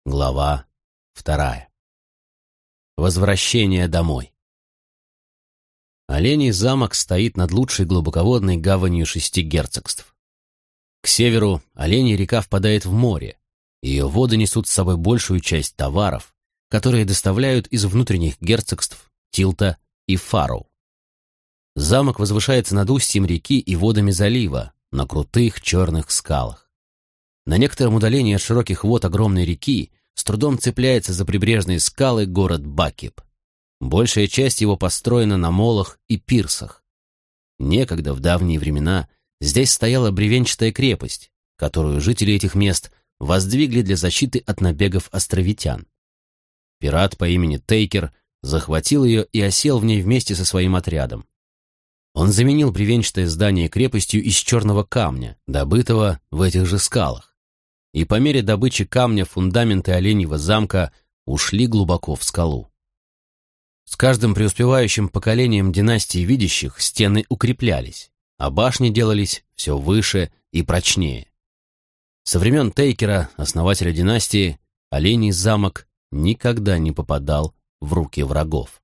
Глава 2. Возвращение домой. Оленей замок стоит над лучшей глубоководной гаванью 6 герцогств. К северу Оленья река впадает в море. Ее воды несут с собой большую часть товаров, которые доставляют из внутренних герцогств Тилта и Фарроу. Замок возвышается над устьем реки и водами залива, на крутых черных скалах. На некотором удалении от широких вод огромной реки с трудом цепляется за прибрежные скалы город Бакип. Большая часть его построена на молах и пирсах. Некогда, в давние времена, здесь стояла бревенчатая крепость, которую жители этих мест воздвигли для защиты от набегов островитян. Пират по имени Тейкер захватил ее и осел в ней вместе со своим отрядом. Он заменил бревенчатое здание крепостью из черного камня, добытого в этих же скалах. И по мере добычи камня фундаменты Оленьего замка ушли глубоко в скалу. С каждым преуспевающим поколением династии видящих стены укреплялись, а башни делались все выше и прочнее. Со времен Тейкера, основателя династии, Оленей замок никогда не попадал в руки врагов.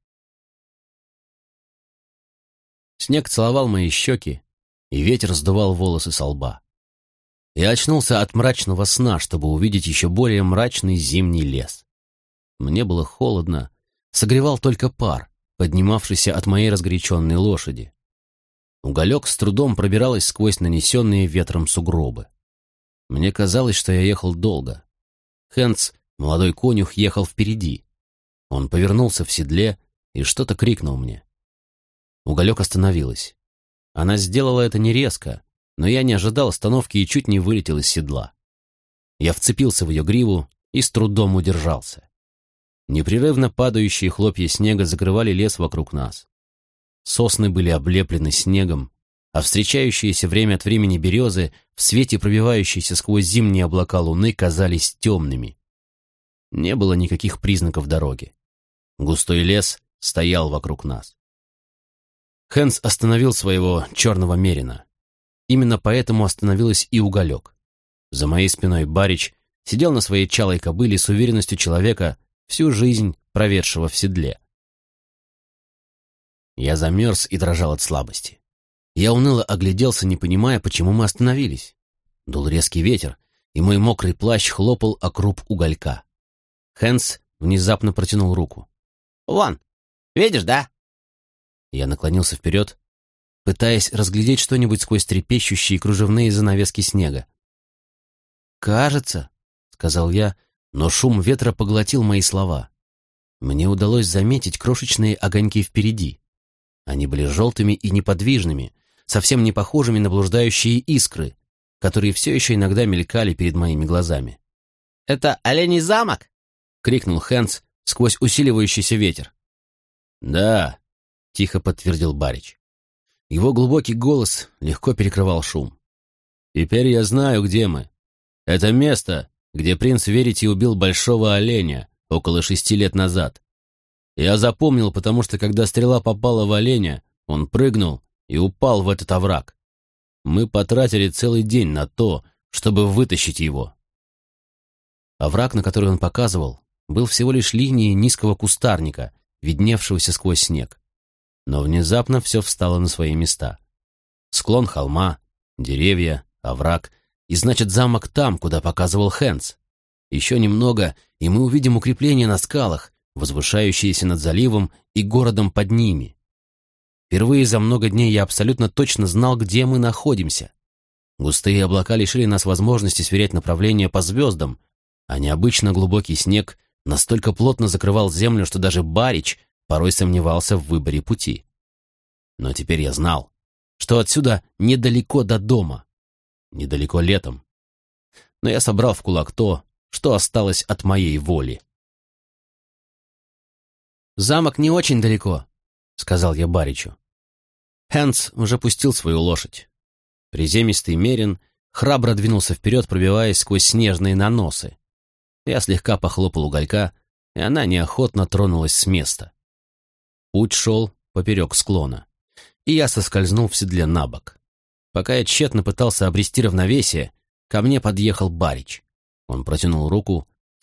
Снег целовал мои щеки, и ветер сдувал волосы со лба. Я очнулся от мрачного сна, чтобы увидеть еще более мрачный зимний лес. Мне было холодно, согревал только пар, поднимавшийся от моей разгоряченной лошади. Уголек с трудом пробиралась сквозь нанесенные ветром сугробы. Мне казалось, что я ехал долго. Хэнс, молодой конюх, ехал впереди. Он повернулся в седле и что-то крикнул мне. Уголек остановилась. Она сделала это не резко, но я не ожидал остановки и чуть не вылетел из седла. Я вцепился в ее гриву и с трудом удержался. Непрерывно падающие хлопья снега закрывали лес вокруг нас. Сосны были облеплены снегом, а встречающиеся время от времени березы в свете пробивающейся сквозь зимние облака луны казались темными. Не было никаких признаков дороги. Густой лес стоял вокруг нас. Хэнс остановил своего черного мерина. Именно поэтому остановилась и Уголек. За моей спиной Барич сидел на своей чалой кобыле с уверенностью человека, всю жизнь проведшего в седле. Я замерз и дрожал от слабости. Я уныло огляделся, не понимая, почему мы остановились. Дул резкий ветер, и мой мокрый плащ хлопал о круп Уголька. Хэнс внезапно протянул руку. «Вон, видишь, да?» Я наклонился вперед, пытаясь разглядеть что-нибудь сквозь трепещущие кружевные занавески снега. «Кажется», — сказал я, но шум ветра поглотил мои слова. Мне удалось заметить крошечные огоньки впереди. Они были желтыми и неподвижными, совсем не похожими на блуждающие искры, которые все еще иногда мелькали перед моими глазами. «Это Оленей замок?» — крикнул Хэнс сквозь усиливающийся ветер. «Да», — тихо подтвердил Барич. Его глубокий голос легко перекрывал шум. «Теперь я знаю, где мы. Это место, где принц Верити убил большого оленя около 6 лет назад. Я запомнил, потому что, когда стрела попала в оленя, он прыгнул и упал в этот овраг. Мы потратили целый день на то, чтобы вытащить его». Овраг, на который он показывал, был всего лишь линией низкого кустарника, видневшегося сквозь снег. Но внезапно все встало на свои места. Склон холма, деревья, овраг, и значит замок там, куда показывал Хэнс. Еще немного, и мы увидим укрепления на скалах, возвышающиеся над заливом и городом под ними. Впервые за много дней я абсолютно точно знал, где мы находимся. Густые облака лишили нас возможности сверять направление по звездам, а необычно глубокий снег настолько плотно закрывал землю, что даже Барич порой сомневался в выборе пути. Но теперь я знал, что отсюда недалеко до дома, недалеко летом. Но я собрал в кулак то, что осталось от моей воли. «Замок не очень далеко», — сказал я Баричу. Хэнс уже пустил свою лошадь. Приземистый мерин храбро двинулся вперед, пробиваясь сквозь снежные наносы. Я слегка похлопал Уголька, и она неохотно тронулась с места. Путь шел поперек склона, и я соскользнул в седле на бок. Пока я тщетно пытался обрести равновесие, ко мне подъехал Барич. Он протянул руку,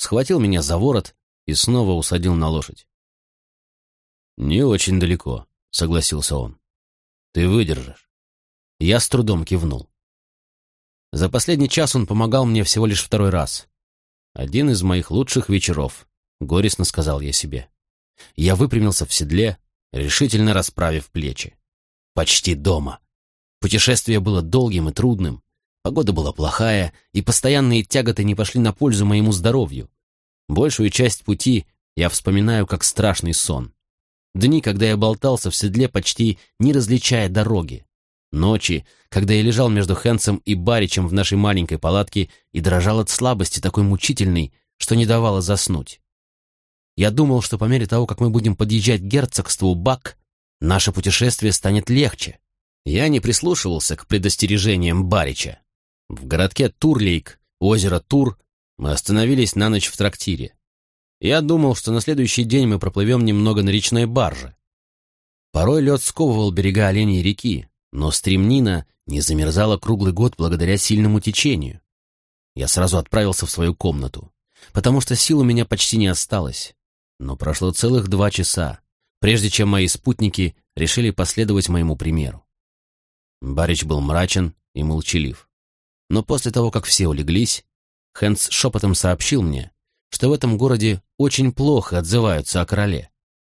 схватил меня за ворот и снова усадил на лошадь. «Не очень далеко», — согласился он. «Ты выдержишь». Я с трудом кивнул. За последний час он помогал мне всего лишь второй раз. Один из моих лучших вечеров, горестно сказал я себе. Я выпрямился в седле, решительно расправив плечи. Почти дома. Путешествие было долгим и трудным, погода была плохая, и постоянные тяготы не пошли на пользу моему здоровью. Большую часть пути я вспоминаю как страшный сон. Дни, когда я болтался в седле, почти не различая дороги. Ночи, когда я лежал между Хэнсом и Баричем в нашей маленькой палатке и дрожал от слабости такой мучительной, что не давало заснуть. Я думал, что по мере того, как мы будем подъезжать к герцогству Бак, наше путешествие станет легче. Я не прислушивался к предостережениям Барича. В городке Турлейк, озеро Тур, мы остановились на ночь в трактире. Я думал, что на следующий день мы проплывем немного на речной барже. Порой лед сковывал берега Оленьей реки, но стремнина не замерзала круглый год благодаря сильному течению. Я сразу отправился в свою комнату, потому что сил у меня почти не осталось. Но прошло целых 2 часа, прежде чем мои спутники решили последовать моему примеру. Барич был мрачен и молчалив. Но после того, как все улеглись, Хэнс шепотом сообщил мне, что в этом городе очень плохо отзываются о короле.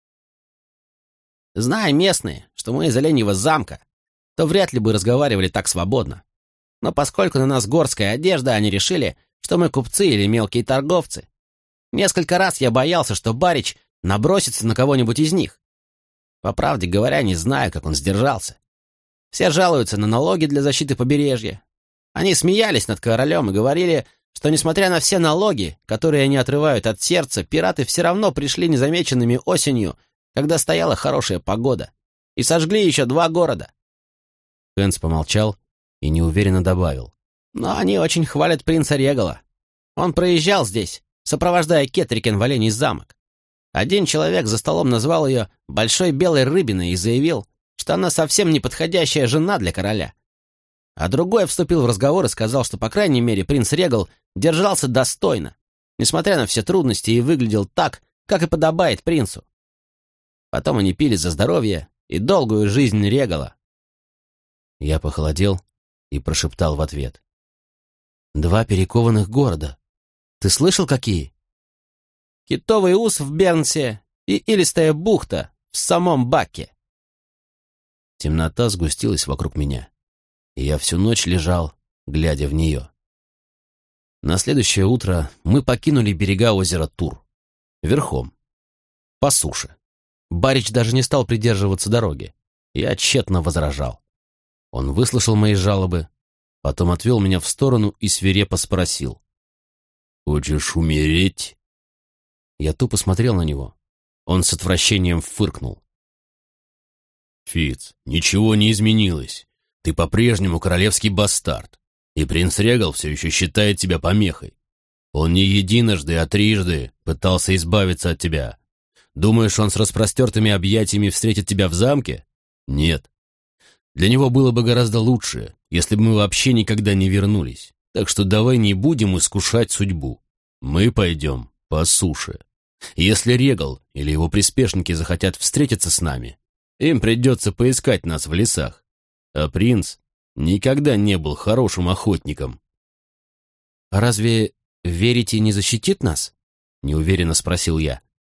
Зная местные, что мы из Оленьего замка, то вряд ли бы разговаривали так свободно. Но поскольку на нас горская одежда, они решили, что мы купцы или мелкие торговцы. Несколько раз я боялся, что Барич набросится на кого-нибудь из них. По правде говоря, не знаю, как он сдержался. Все жалуются на налоги для защиты побережья. Они смеялись над королем и говорили, что, несмотря на все налоги, которые они отрывают от сердца, пираты все равно пришли незамеченными осенью, когда стояла хорошая погода, и сожгли еще 2 города. Хэнс помолчал и неуверенно добавил. Но они очень хвалят принца Регала. Он проезжал здесь, сопровождая Кетрикен в Оленей замок. Один человек за столом назвал ее «большой белой рыбиной» и заявил, что она совсем неподходящая жена для короля. А другой вступил в разговор и сказал, что, по крайней мере, принц Регал держался достойно, несмотря на все трудности, и выглядел так, как и подобает принцу. Потом они пили за здоровье и долгую жизнь Регала. Я похолодел и прошептал в ответ. 2 перекованных города. Ты слышал, какие? Китовый ус в Бернсе и Илистая бухта в самом Баке. Темнота сгустилась вокруг меня, и я всю ночь лежал, глядя в нее. На следующее утро мы покинули берега озера Тур. Верхом. По суше. Барич даже не стал придерживаться дороги. Я тщетно возражал. Он выслушал мои жалобы, потом отвел меня в сторону и свирепо спросил. «Хочешь умереть?» Я тупо смотрел на него. Он с отвращением фыркнул. «Фиц, ничего не изменилось. Ты по-прежнему королевский бастард, и принц Регал все еще считает тебя помехой. Он не единожды, а 3 пытался избавиться от тебя. Думаешь, он с распростертыми объятиями встретит тебя в замке? Нет. Для него было бы гораздо лучше, если бы мы вообще никогда не вернулись. Так что давай не будем искушать судьбу. Мы пойдем по суше. Если Регал или его приспешники захотят встретиться с нами, им придется поискать нас в лесах. А принц никогда не был хорошим охотником». «А разве Верите не защитит нас?» — неуверенно спросил я.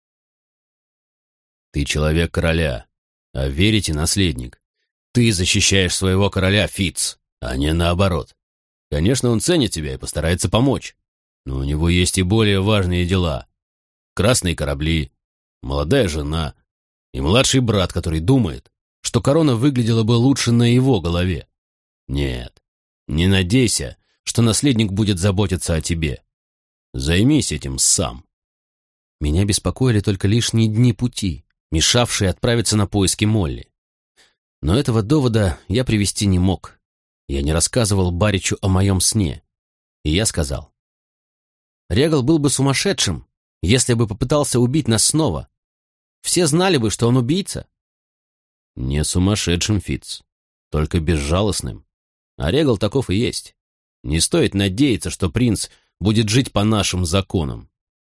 «Ты человек короля, а Верите наследник. Ты защищаешь своего короля, Фиц, а не наоборот. Конечно, он ценит тебя и постарается помочь, но у него есть и более важные дела. Красные корабли, молодая жена и младший брат, который думает, что корона выглядела бы лучше на его голове. Нет, не надейся, что наследник будет заботиться о тебе. Займись этим сам». Меня беспокоили только лишние дни пути, мешавшие отправиться на поиски Молли. Но этого довода я привести не мог. Я не рассказывал Баричу о моем сне. И я сказал. Регал был бы сумасшедшим, если бы попытался убить нас снова. Все знали бы, что он убийца. Не сумасшедшим, Фиц, только безжалостным. А Регал таков и есть. Не стоит надеяться, что принц будет жить по нашим законам.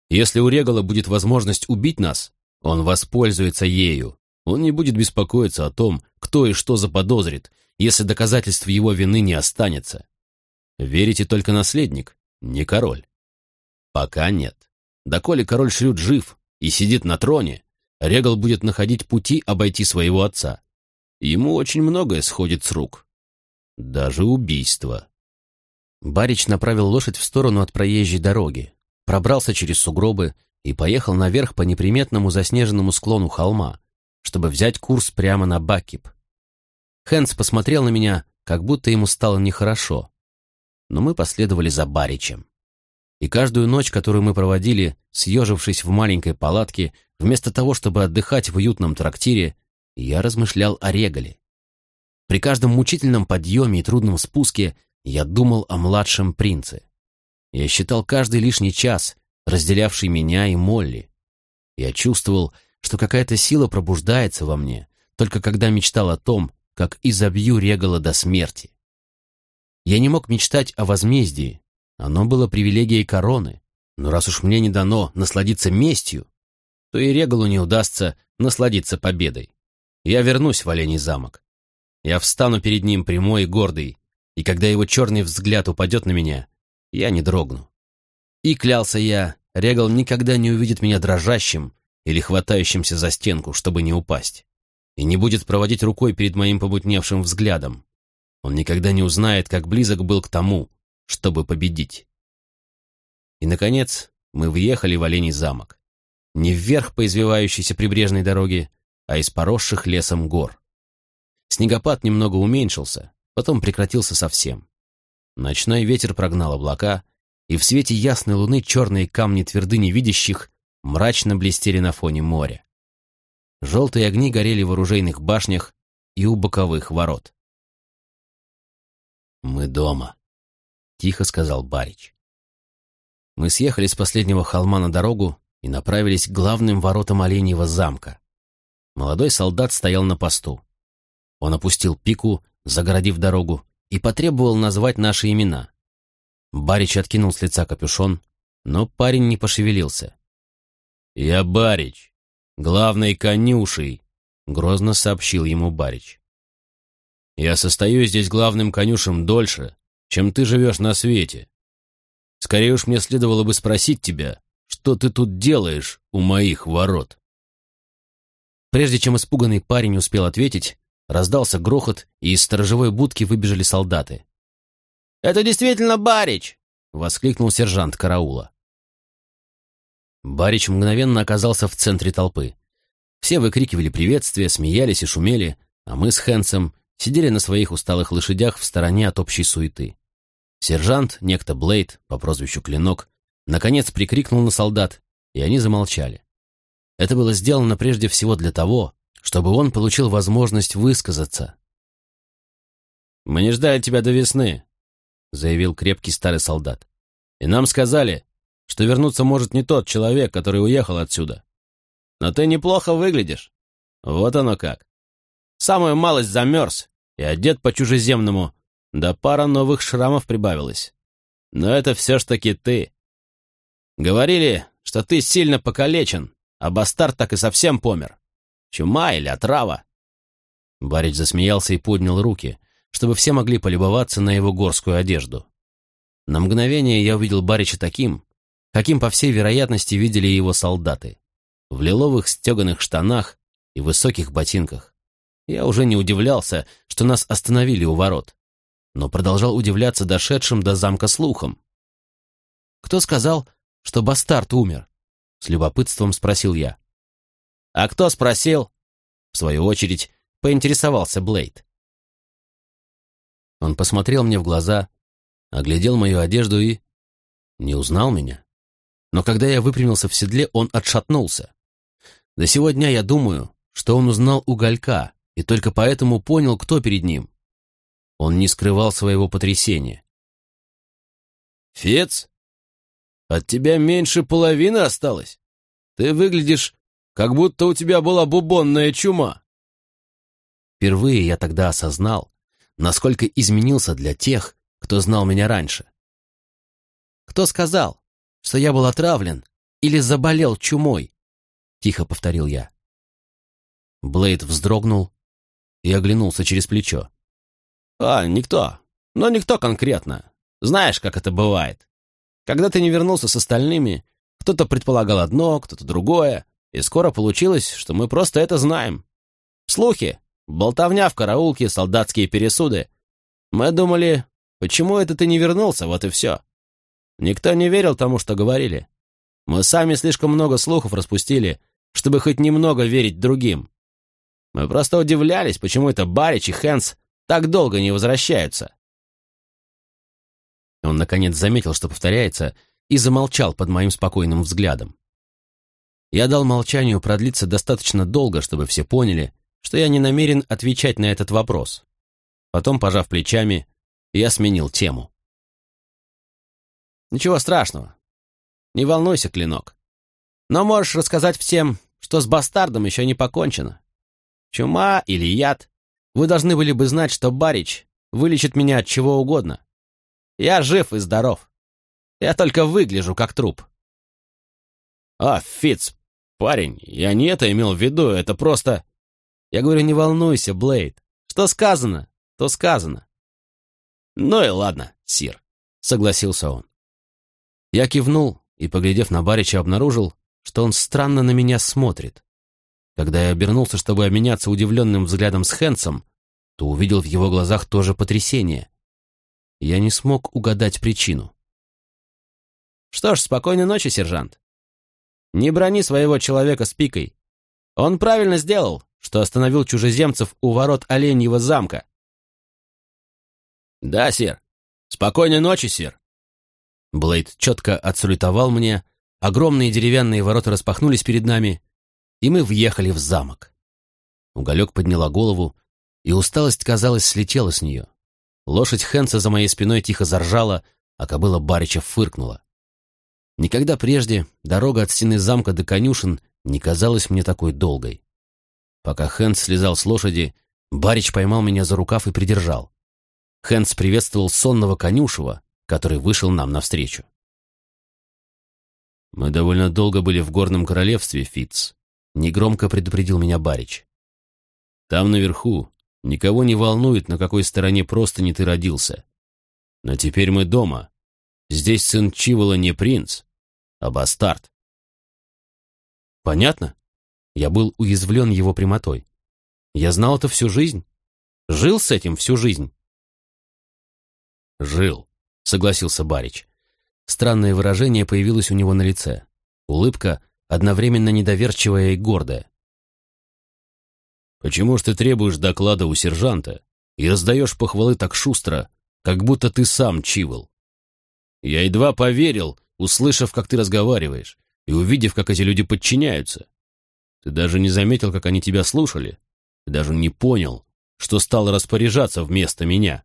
Если у Регала будет возможность убить нас, он воспользуется ею. Он не будет беспокоиться о том, кто и что заподозрит, если доказательств его вины не останется. Верите только наследник, не король. Пока нет. Доколе король Шрюд жив и сидит на троне, Регал будет находить пути обойти своего отца. Ему очень многое сходит с рук. Даже убийство. Барич направил лошадь в сторону от проезжей дороги, пробрался через сугробы и поехал наверх по неприметному заснеженному склону холма, чтобы взять курс прямо на Баккип. Хэнс посмотрел на меня, как будто ему стало нехорошо. Но мы последовали за Баричем. И каждую ночь, которую мы проводили, съежившись в маленькой палатке, вместо того, чтобы отдыхать в уютном трактире, я размышлял о Регале. При каждом мучительном подъеме и трудном спуске я думал о младшем принце. Я считал каждый лишний час, разделявший меня и Молли. Я чувствовал, что какая-то сила пробуждается во мне, только когда мечтал о том, как изобью Регала до смерти. Я не мог мечтать о возмездии, оно было привилегией короны, но раз уж мне не дано насладиться местью, то и Регалу не удастся насладиться победой. Я вернусь в Оленей замок. Я встану перед ним прямой и гордый, и когда его черный взгляд упадет на меня, я не дрогну. И клялся я, Регал никогда не увидит меня дрожащим или хватающимся за стенку, чтобы не упасть, и не будет проводить рукой перед моим помутневшим взглядом. Он никогда не узнает, как близок был к тому, чтобы победить. И, наконец, мы въехали в Оленей замок. Не вверх по извивающейся прибрежной дороге, а из поросших лесом гор. Снегопад немного уменьшился, потом прекратился совсем. Ночной ветер прогнал облака, и в свете ясной луны черные камни твердыни видящих мрачно блестели на фоне моря. Желтые огни горели в оружейных башнях и у боковых ворот. «Мы дома», — тихо сказал Барич. Мы съехали с последнего холма на дорогу и направились к главным воротам Оленьего замка. Молодой солдат стоял на посту. Он опустил пику, загородив дорогу, и потребовал назвать наши имена. Барич откинул с лица капюшон, но парень не пошевелился. «Я Барич, главный конюший», — грозно сообщил ему Барич. «Я состою здесь главным конюшем дольше, чем ты живешь на свете. Скорее уж мне следовало бы спросить тебя, что ты тут делаешь у моих ворот?» Прежде чем испуганный парень успел ответить, раздался грохот, и из сторожевой будки выбежали солдаты. «Это действительно Барич!» — воскликнул сержант караула. Барич мгновенно оказался в центре толпы. Все выкрикивали приветствия, смеялись и шумели, а мы с Хэнсом сидели на своих усталых лошадях в стороне от общей суеты. Сержант, некто Блейд, по прозвищу Клинок, наконец прикрикнул на солдат, и они замолчали. Это было сделано прежде всего для того, чтобы он получил возможность высказаться. «Мы не ждали тебя до весны», — заявил крепкий старый солдат. «И нам сказали, что вернуться может не тот человек, который уехал отсюда. Но ты неплохо выглядишь. Вот оно как. Самую малость замерз и одет по-чужеземному, да пара новых шрамов прибавилась. Но это все ж таки ты. Говорили, что ты сильно покалечен, а бастард так и совсем помер. Чума или отрава?» Барич засмеялся и поднял руки, чтобы все могли полюбоваться на его горскую одежду. На мгновение я увидел Барича таким, каким, по всей вероятности, видели его солдаты. В лиловых стеганых штанах и высоких ботинках. Я уже не удивлялся, что нас остановили у ворот, но продолжал удивляться дошедшим до замка слухам. «Кто сказал, что бастард умер?» — с любопытством спросил я. «А кто спросил?» — в свою очередь поинтересовался Блейд. Он посмотрел мне в глаза, оглядел мою одежду и не узнал меня. Но когда я выпрямился в седле, он отшатнулся. До сего дня я думаю, что он узнал Уголька и только поэтому понял, кто перед ним. Он не скрывал своего потрясения. «Фец, от тебя меньше половины осталось. Ты выглядишь, как будто у тебя была бубонная чума». Впервые я тогда осознал, насколько изменился для тех, кто знал меня раньше. «Кто сказал, что я был отравлен или заболел чумой?» — тихо повторил я. Блейд вздрогнул и оглянулся через плечо. Никто. Но никто конкретно. Знаешь, как это бывает. Когда ты не вернулся с остальными, кто-то предполагал одно, кто-то другое, и скоро получилось, что мы просто это знаем. Слухи, болтовня в караулке, солдатские пересуды. Мы думали, почему это ты не вернулся, вот и все. Никто не верил тому, что говорили. Мы сами слишком много слухов распустили, чтобы хоть немного верить другим. Мы просто удивлялись, почему это Барич и Хэнс так долго не возвращаются. Он, наконец, заметил, что повторяется, и замолчал под моим спокойным взглядом. Я дал молчанию продлиться достаточно долго, чтобы все поняли, что я не намерен отвечать на этот вопрос. Потом, пожав плечами, я сменил тему. Ничего страшного. Не волнуйся, Клинок. Но можешь рассказать всем, что с бастардом еще не покончено. Чума или яд, вы должны были бы знать, что Барич вылечит меня от чего угодно. Я жив и здоров. Я только выгляжу как труп. Фитц, парень, я не это имел в виду, это просто... Я говорю, не волнуйся, Блейд. Что сказано, то сказано. Ну и ладно, сир, согласился он. Я кивнул и, поглядев на Барича, обнаружил, что он странно на меня смотрит. Когда я обернулся, чтобы обменяться удивленным взглядом с Хэнсом, то увидел в его глазах тоже потрясение. Я не смог угадать причину. Что ж, спокойной ночи, сержант. Не брони своего человека с пикой. Он правильно сделал, что остановил чужеземцев у ворот Оленьего замка. Да, сир. Спокойной ночи, сир. Блейд четко отсалютовал мне, огромные деревянные ворота распахнулись перед нами, и мы въехали в замок. Уголек подняла голову, и усталость, казалось, слетела с нее. Лошадь Хэнса за моей спиной тихо заржала, а кобыла Барича фыркнула. Никогда прежде дорога от стены замка до конюшен не казалась мне такой долгой. Пока Хэнс слезал с лошади, Барич поймал меня за рукав и придержал. Хэнс приветствовал сонного конюшева, который вышел нам навстречу. «Мы довольно долго были в Горном Королевстве, Фитц», — негромко предупредил меня Барич. «Там наверху никого не волнует, на какой стороне простыни ты родился. Но теперь мы дома. Здесь сын Чивола не принц, а бастард». «Понятно?» Я был уязвлен его прямотой. Я знал это всю жизнь. Жил с этим всю жизнь. «Жил», — согласился Барич. Странное выражение появилось у него на лице. Улыбка, одновременно недоверчивая и гордая. «Почему ж ты требуешь доклада у сержанта и раздаешь похвалы так шустро, как будто ты сам Чивол? Я едва поверил, услышав, как ты разговариваешь, и увидев, как эти люди подчиняются. Ты даже не заметил, как они тебя слушали. Ты даже не понял, что стал распоряжаться вместо меня».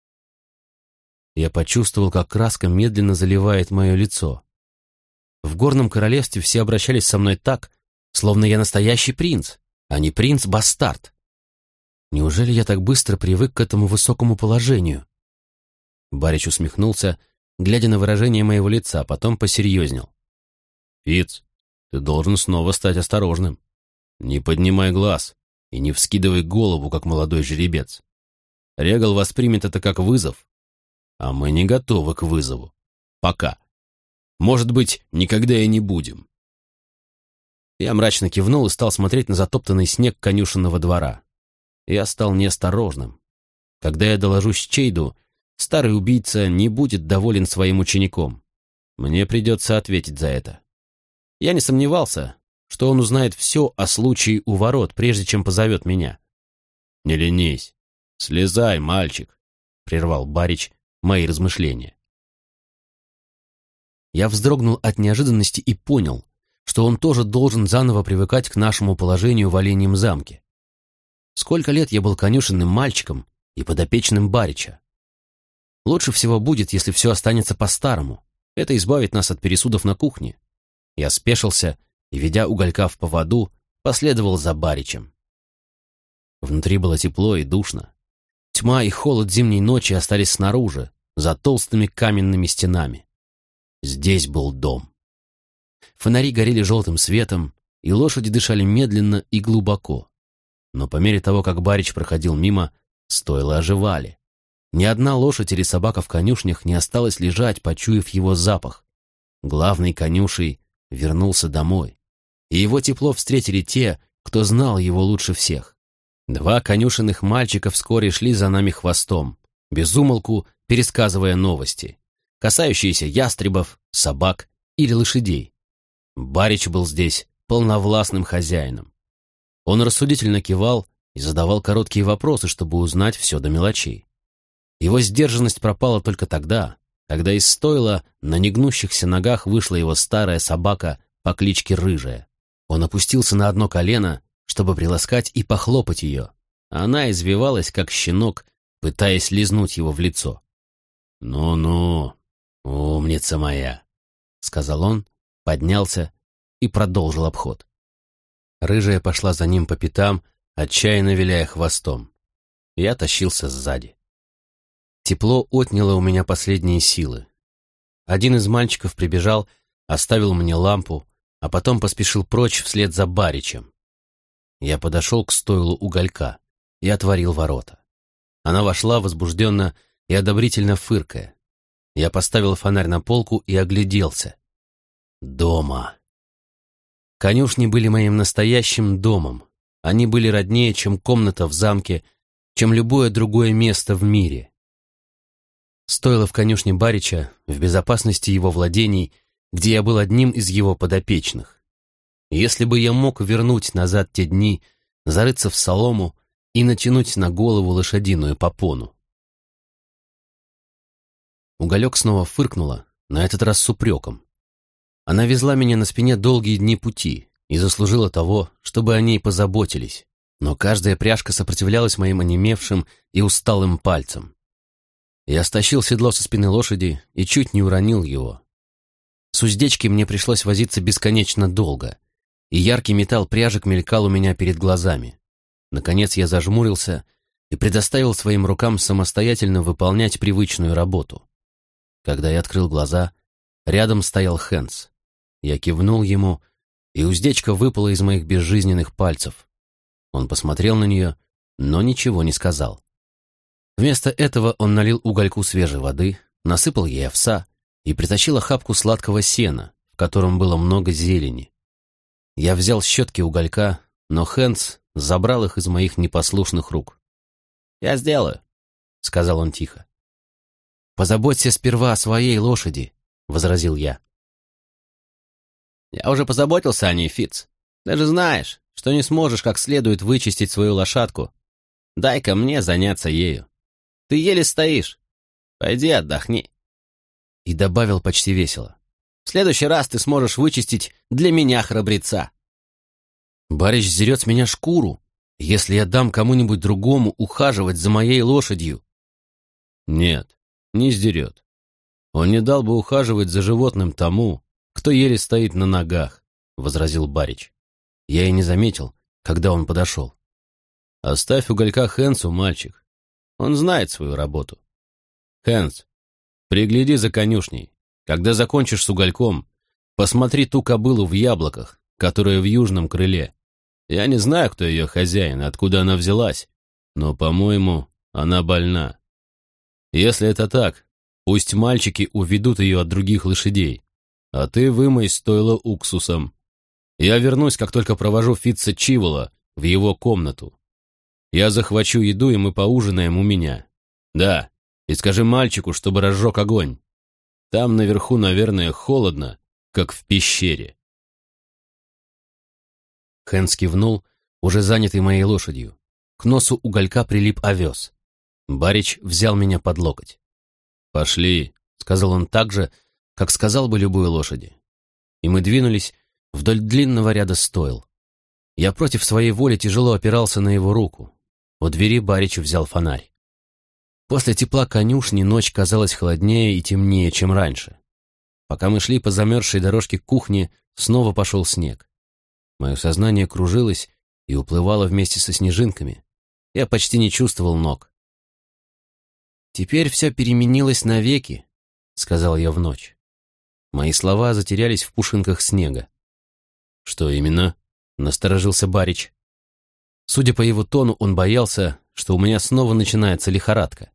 Я почувствовал, как краска медленно заливает мое лицо. В Горном Королевстве все обращались со мной так, словно я настоящий принц, а не принц-бастард. Неужели я так быстро привык к этому высокому положению? Барич усмехнулся, глядя на выражение моего лица, потом посерьезнел. «Фитц, ты должен снова стать осторожным. Не поднимай глаз и не вскидывай голову, как молодой жеребец. Регал воспримет это как вызов, а мы не готовы к вызову. Пока. Может быть, никогда и не будем». Я мрачно кивнул и стал смотреть на затоптанный снег конюшенного двора. Я стал неосторожным. Когда я доложусь Чейду, старый убийца не будет доволен своим учеником. Мне придется ответить за это. Я не сомневался, что он узнает все о случае у ворот, прежде чем позовет меня. «Не ленись. Слезай, мальчик», — прервал Барич мои размышления. Я вздрогнул от неожиданности и понял, что он тоже должен заново привыкать к нашему положению в Оленьем замке. Сколько лет я был конюшенным мальчиком и подопечным Барича. Лучше всего будет, если все останется по-старому. Это избавит нас от пересудов на кухне. Я спешился и, ведя Уголька в поводу, последовал за Баричем. Внутри было тепло и душно. Тьма и холод зимней ночи остались снаружи, за толстыми каменными стенами. Здесь был дом. Фонари горели желтым светом, и лошади дышали медленно и глубоко. Но по мере того, как барич проходил мимо, стойла оживали. Ни одна лошадь или собака в конюшнях не осталась лежать, почуяв его запах. Главный конюшей вернулся домой, и его тепло встретили те, кто знал его лучше всех. 2 конюшенных мальчика вскоре шли за нами хвостом, без умолку пересказывая новости, касающиеся ястребов, собак или лошадей. Барич был здесь полновластным хозяином. Он рассудительно кивал и задавал короткие вопросы, чтобы узнать все до мелочей. Его сдержанность пропала только тогда, когда из стойла на негнущихся ногах вышла его старая собака по кличке Рыжая. Он опустился на одно колено, чтобы приласкать и похлопать ее. Она извивалась, как щенок, пытаясь лизнуть его в лицо. «Ну-ну, умница моя», — сказал он, поднялся и продолжил обход. Рыжая пошла за ним по пятам, отчаянно виляя хвостом. Я тащился сзади. Тепло отняло у меня последние силы. Один из мальчиков прибежал, оставил мне лампу, а потом поспешил прочь вслед за баричем. Я подошел к стойлу уголька и отворил ворота. Она вошла возбужденно и одобрительно фыркая. Я поставил фонарь на полку и огляделся. Дома. Конюшни были моим настоящим домом. Они были роднее, чем комната в замке, чем любое другое место в мире. Стойло в конюшне барича, в безопасности его владений, где я был одним из его подопечных. Если бы я мог вернуть назад те дни, зарыться в солому и натянуть на голову лошадиную попону. Уголек снова фыркнула, на этот раз с упреком. Она везла меня на спине долгие дни пути и заслужила того, чтобы о ней позаботились, но каждая пряжка сопротивлялась моим онемевшим и усталым пальцам. Я стащил седло со спины лошади и чуть не уронил его. С уздечки мне пришлось возиться бесконечно долго, и яркий металл пряжек мелькал у меня перед глазами. Наконец я зажмурился и предоставил своим рукам самостоятельно выполнять привычную работу. Когда я открыл глаза, рядом стоял Хэнс. Я кивнул ему, и уздечка выпала из моих безжизненных пальцев. Он посмотрел на нее, но ничего не сказал. Вместо этого он налил угольку свежей воды, насыпал ей овса и притащил охапку сладкого сена, в котором было много зелени. Я взял щетки уголька, но Хэнс забрал их из моих непослушных рук. «Я сделаю», — сказал он тихо. «Позаботься сперва о своей лошади», — возразил я. «Я уже позаботился о ней, Фитц. Ты же знаешь, что не сможешь как следует вычистить свою лошадку. Дай-ка мне заняться ею. Ты еле стоишь. Пойди отдохни». И добавил почти весело. «В следующий раз ты сможешь вычистить для меня храбреца». Барич сдерет с меня шкуру, если я дам кому-нибудь другому ухаживать за моей лошадью. Нет, не сдерет. Он не дал бы ухаживать за животным тому, кто еле стоит на ногах, — возразил барич. Я и не заметил, когда он подошел. Оставь уголька Хэнсу, мальчик. Он знает свою работу. Хэнс, пригляди за конюшней. Когда закончишь с угольком, посмотри ту кобылу в яблоках, которая в южном крыле. Я не знаю, кто ее хозяин, откуда она взялась, но, по-моему, она больна. Если это так, пусть мальчики уведут ее от других лошадей, а ты вымой стойло уксусом. Я вернусь, как только провожу Фитца Чивола в его комнату. Я захвачу еду, и мы поужинаем у меня. Да, и скажи мальчику, чтобы разжег огонь. Там наверху, наверное, холодно, как в пещере. Хэнс кивнул, уже занятый моей лошадью. К носу уголька прилип овес. Барич взял меня под локоть. «Пошли», — сказал он так же, как сказал бы любой лошади. И мы двинулись вдоль длинного ряда стойл. Я против своей воли тяжело опирался на его руку. У двери барич взял фонарь. После тепла конюшни ночь казалась холоднее и темнее, чем раньше. Пока мы шли по замерзшей дорожке к кухне, снова пошел снег. Мое сознание кружилось и уплывало вместе со снежинками. Я почти не чувствовал ног. «Теперь все переменилось навеки», — сказал я в ночь. Мои слова затерялись в пушинках снега. «Что именно?» — насторожился Барич. Судя по его тону, он боялся, что у меня снова начинается лихорадка.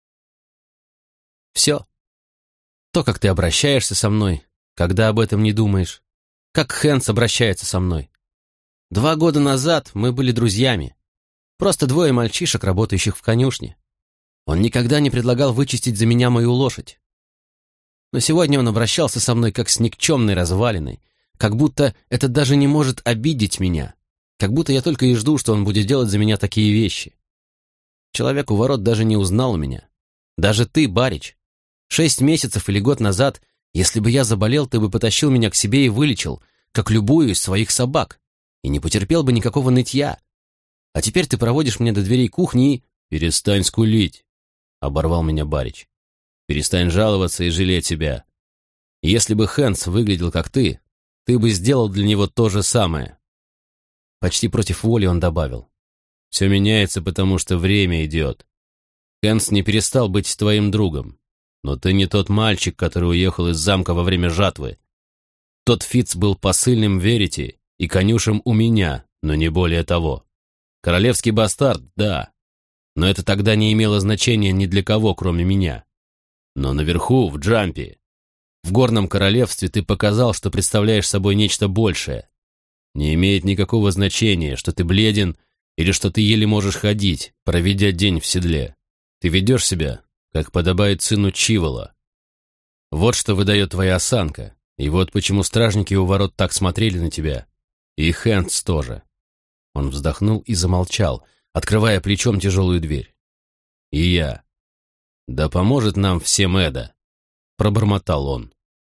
«Все. То, как ты обращаешься со мной, когда об этом не думаешь, как Хэнс обращается со мной. 2 года назад мы были друзьями, просто 2 мальчишек, работающих в конюшне. Он никогда не предлагал вычистить за меня мою лошадь. Но сегодня он обращался со мной как с никчемной развалиной, как будто это даже не может обидеть меня, как будто я только и жду, что он будет делать за меня такие вещи. Человек у ворот даже не узнал меня. Даже ты, Барич. 6 месяцев или год назад, если бы я заболел, ты бы потащил меня к себе и вылечил, как любую из своих собак, и не потерпел бы никакого нытья. А теперь ты проводишь меня до дверей кухни и... «Перестань скулить», — оборвал меня Барич. «Перестань жаловаться и жалеть себя. Если бы Хэнс выглядел как ты бы сделал для него то же самое». Почти против воли он добавил. «Все меняется, потому что время идет. Хэнс не перестал быть твоим другом, но ты не тот мальчик, который уехал из замка во время жатвы. Тот Фитц был посыльным в Верите и конюшем у меня, но не более того. Королевский бастард, да, но это тогда не имело значения ни для кого, кроме меня. Но наверху, в Джампе, в горном королевстве ты показал, что представляешь собой нечто большее. Не имеет никакого значения, что ты бледен или что ты еле можешь ходить, проведя день в седле. Ты ведешь себя, как подобает сыну Чивола. Вот что выдает твоя осанка, и вот почему стражники у ворот так смотрели на тебя. И Хэнс тоже». Он вздохнул и замолчал, открывая плечом тяжелую дверь. «И я. Да поможет нам всем Эда», — пробормотал он.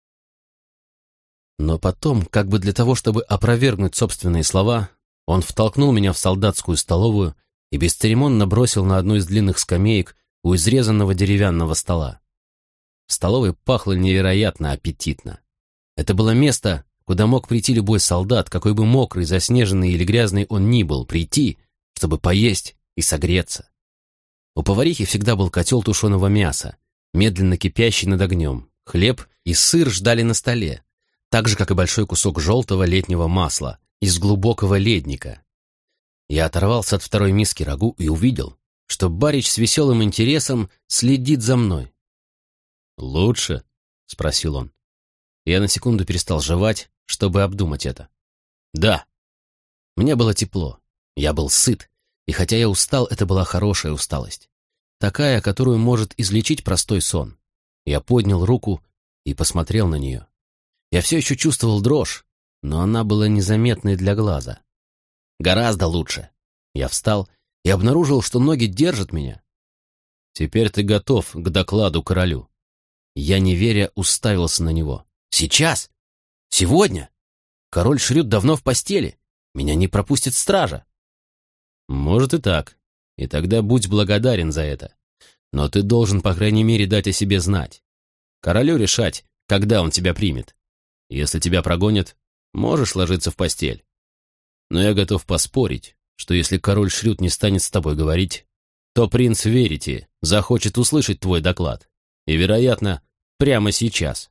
Но потом, как бы для того, чтобы опровергнуть собственные слова, он втолкнул меня в солдатскую столовую и бесцеремонно бросил на одну из длинных скамеек у изрезанного деревянного стола. В столовой пахло невероятно аппетитно. Это было место, куда мог прийти любой солдат, какой бы мокрый, заснеженный или грязный он ни был, прийти, чтобы поесть и согреться. У поварихи всегда был котел тушеного мяса, медленно кипящий над огнем. Хлеб и сыр ждали на столе, так же, как и большой кусок желтого летнего масла из глубокого ледника. Я оторвался от второй миски рагу и увидел, что Барич с веселым интересом следит за мной. «Лучше?» — спросил он. Я на секунду перестал жевать, чтобы обдумать это. «Да». Мне было тепло, я был сыт, и хотя я устал, это была хорошая усталость. Такая, которую может излечить простой сон. Я поднял руку и посмотрел на нее. Я все еще чувствовал дрожь, но она была незаметной для глаза. Гораздо лучше. Я встал и обнаружил, что ноги держат меня. «Теперь ты готов к докладу королю». Я, не веря, уставился на него. «Сейчас? Сегодня? Король Шрюд давно в постели. Меня не пропустит стража». «Может и так. И тогда будь благодарен за это. Но ты должен, по крайней мере, дать о себе знать. Королю решать, когда он тебя примет. Если тебя прогонят, можешь ложиться в постель. Но я готов поспорить, что если король Шрюд не станет с тобой говорить, то принц Верити захочет услышать твой доклад. И, вероятно, прямо сейчас».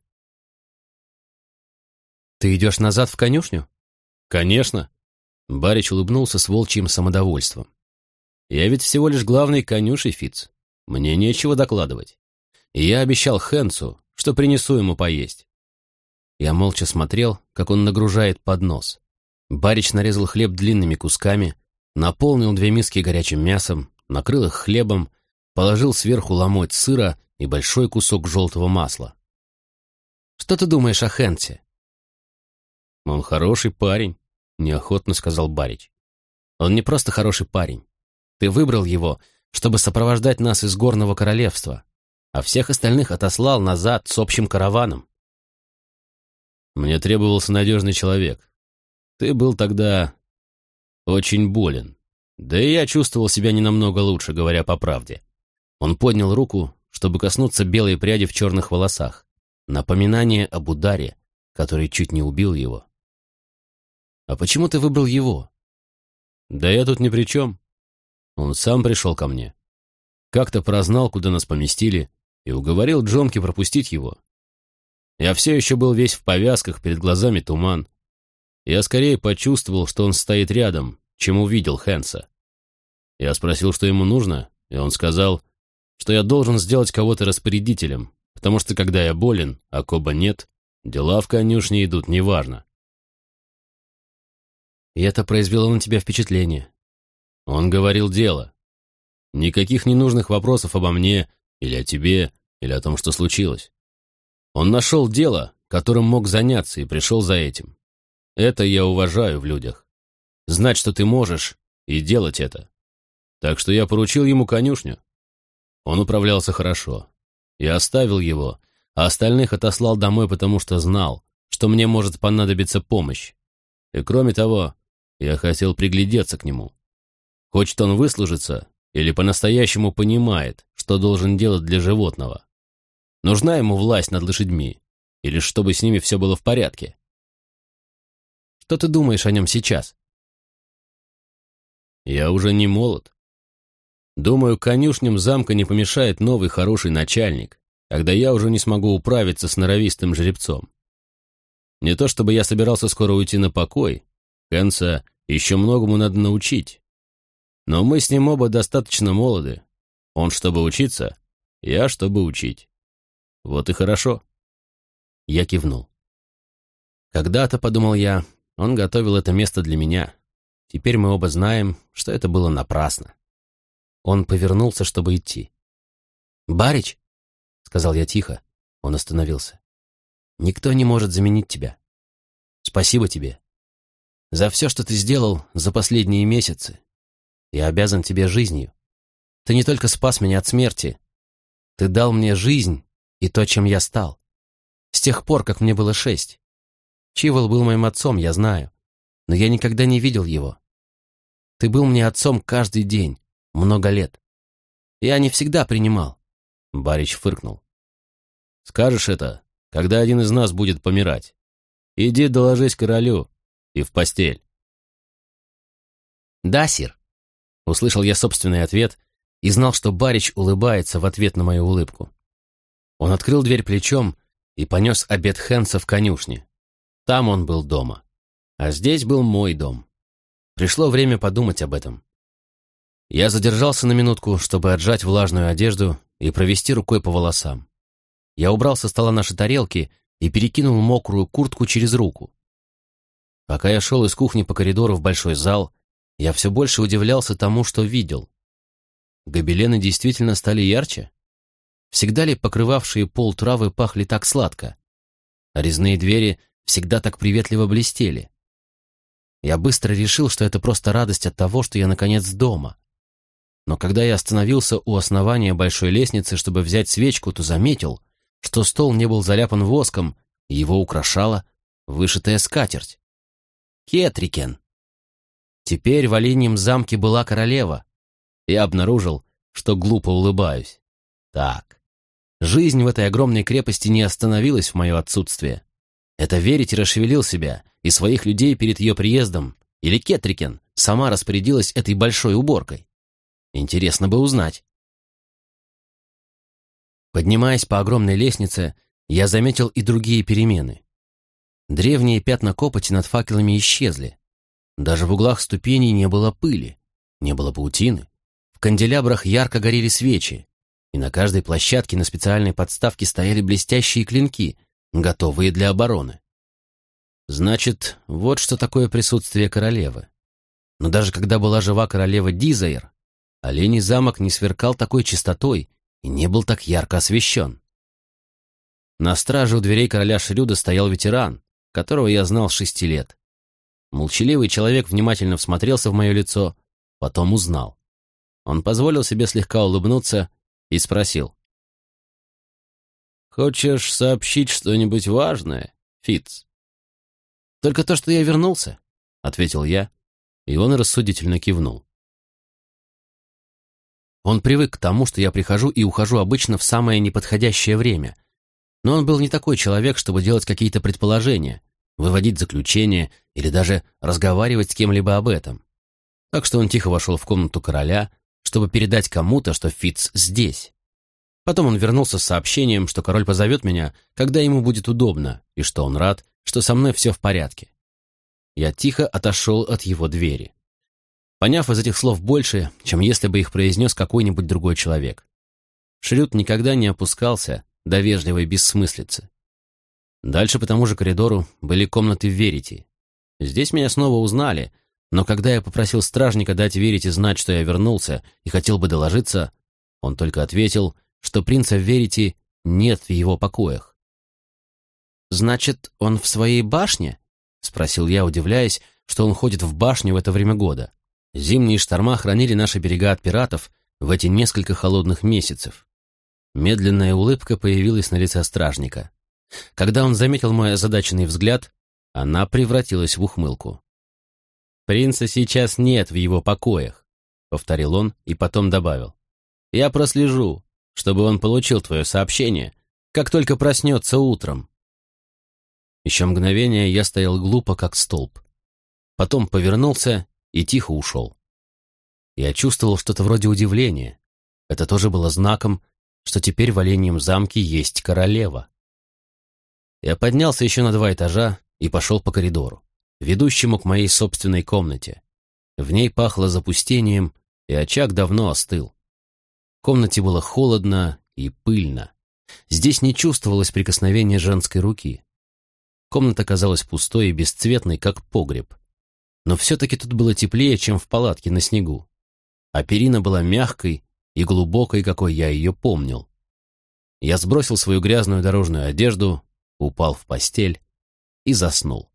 «Ты идешь назад в конюшню?» «Конечно». Барич улыбнулся с волчьим самодовольством. «Я ведь всего лишь главный конюший, Фитц. Мне нечего докладывать. И я обещал Хэнсу, что принесу ему поесть». Я молча смотрел, как он нагружает поднос. Барич нарезал хлеб длинными кусками, наполнил 2 миски горячим мясом, накрыл их хлебом, положил сверху ломоть сыра и большой кусок желтого масла. «Что ты думаешь о Хэнсе?» «Он хороший парень», — неохотно сказал Барич. «Он не просто хороший парень. Ты выбрал его, чтобы сопровождать нас из горного королевства, а всех остальных отослал назад с общим караваном». «Мне требовался надежный человек. Ты был тогда очень болен. Да и я чувствовал себя не намного лучше, говоря по правде». Он поднял руку, чтобы коснуться белой пряди в черных волосах. Напоминание об ударе, который чуть не убил его. «А почему ты выбрал его?» «Да я тут ни при чем. Он сам пришел ко мне. Как-то прознал, куда нас поместили, и уговорил Джонки пропустить его. Я все еще был весь в повязках, перед глазами туман. Я скорее почувствовал, что он стоит рядом, чем увидел Хэнса. Я спросил, что ему нужно, и он сказал, что я должен сделать кого-то распорядителем, потому что когда я болен, а Коба нет, дела в конюшне идут неважно. И это произвело на тебя впечатление. Он говорил дело. Никаких ненужных вопросов обо мне, или о тебе, или о том, что случилось. Он нашел дело, которым мог заняться, и пришел за этим. Это я уважаю в людях. Знать, что ты можешь, и делать это. Так что я поручил ему конюшню. Он управлялся хорошо. Я оставил его, а остальных отослал домой, потому что знал, что мне может понадобиться помощь. И кроме того, я хотел приглядеться к нему. Хочет он выслужиться или по-настоящему понимает, что должен делать для животного. Нужна ему власть над лошадьми, или чтобы с ними все было в порядке. Что ты думаешь о нем сейчас? Я уже не молод. Думаю, конюшням замка не помешает новый хороший начальник, когда я уже не смогу управиться с норовистым жеребцом. Не то чтобы я собирался скоро уйти на покой, Хэнса еще многому надо научить. Но мы с ним оба достаточно молоды. Он, чтобы учиться, я, чтобы учить. Вот и хорошо. Я кивнул. Когда-то, подумал я, он готовил это место для меня. Теперь мы оба знаем, что это было напрасно. Он повернулся, чтобы идти. «Барич», — сказал я тихо, он остановился. «Никто не может заменить тебя. Спасибо тебе. За все, что ты сделал за последние месяцы. Я обязан тебе жизнью. Ты не только спас меня от смерти. Ты дал мне жизнь и то, чем я стал. С тех пор, как мне было 6. Чивол был моим отцом, я знаю, но я никогда не видел его. Ты был мне отцом каждый день, много лет. Я не всегда принимал». Барич фыркнул. «Скажешь это, когда один из нас будет помирать. Иди доложись королю и в постель». «Да, сир», — услышал я собственный ответ и знал, что Барич улыбается в ответ на мою улыбку. Он открыл дверь плечом и понес обед Хэнса в конюшне. Там он был дома, а здесь был мой дом. Пришло время подумать об этом. Я задержался на минутку, чтобы отжать влажную одежду и провести рукой по волосам. Я убрал со стола наши тарелки и перекинул мокрую куртку через руку. Пока я шел из кухни по коридору в большой зал, я все больше удивлялся тому, что видел. Гобелены действительно стали ярче? Всегда ли покрывавшие пол травы пахли так сладко? А резные двери всегда так приветливо блестели? Я быстро решил, что это просто радость от того, что я наконец дома. Но когда я остановился у основания большой лестницы, чтобы взять свечку, то заметил, что стол не был заляпан воском, и его украшала вышитая скатерть. Кетрикен. Теперь в Оленьем замке была королева. Я обнаружил, что глупо улыбаюсь. Так, жизнь в этой огромной крепости не остановилась в мое отсутствие. Это Верить расшевелил себя и своих людей перед ее приездом, или Кетрикен сама распорядилась этой большой уборкой. Интересно бы узнать. Поднимаясь по огромной лестнице, я заметил и другие перемены. Древние пятна копоти над факелами исчезли. Даже в углах ступеней не было пыли, не было паутины. В канделябрах ярко горели свечи, и на каждой площадке на специальной подставке стояли блестящие клинки, готовые для обороны. Значит, вот что такое присутствие королевы. Но даже когда была жива королева Дизайр, Оленей замок не сверкал такой чистотой и не был так ярко освещен. На страже у дверей короля Шрюда стоял ветеран, которого я знал с 6 лет. Молчаливый человек внимательно всмотрелся в мое лицо, потом узнал. Он позволил себе слегка улыбнуться и спросил. «Хочешь сообщить что-нибудь важное, Фитц?» «Только то, что я вернулся», — ответил я, и он рассудительно кивнул. Он привык к тому, что я прихожу и ухожу обычно в самое неподходящее время. Но он был не такой человек, чтобы делать какие-то предположения, выводить заключения или даже разговаривать с кем-либо об этом. Так что он тихо вошел в комнату короля, чтобы передать кому-то, что Фитц здесь. Потом он вернулся с сообщением, что король позовет меня, когда ему будет удобно, и что он рад, что со мной все в порядке. Я тихо отошел от его двери, поняв из этих слов больше, чем если бы их произнес какой-нибудь другой человек. Шрюд никогда не опускался до вежливой бессмыслицы. Дальше по тому же коридору были комнаты Верити. Здесь меня снова узнали, но когда я попросил стражника дать Верити знать, что я вернулся и хотел бы доложиться, он только ответил, что принца Верити нет в его покоях. «Значит, он в своей башне?» — спросил я, удивляясь, что он ходит в башню в это время года. Зимние шторма хранили наши берега от пиратов в эти несколько холодных месяцев. Медленная улыбка появилась на лице стражника. Когда он заметил мой озадаченный взгляд, она превратилась в ухмылку. «Принца сейчас нет в его покоях», — повторил он и потом добавил. «Я прослежу, чтобы он получил твое сообщение, как только проснется утром». Еще мгновение я стоял глупо, как столб. Потом повернулся и тихо ушел. Я чувствовал что-то вроде удивления. Это тоже было знаком, что теперь в Оленьем замке есть королева. Я поднялся еще на 2 этажа и пошел по коридору, ведущему к моей собственной комнате. В ней пахло запустением, и очаг давно остыл. В комнате было холодно и пыльно. Здесь не чувствовалось прикосновения женской руки. Комната казалась пустой и бесцветной, как погреб. Но все-таки тут было теплее, чем в палатке на снегу. А перина была мягкой и глубокой, какой я ее помнил. Я сбросил свою грязную дорожную одежду, упал в постель и заснул.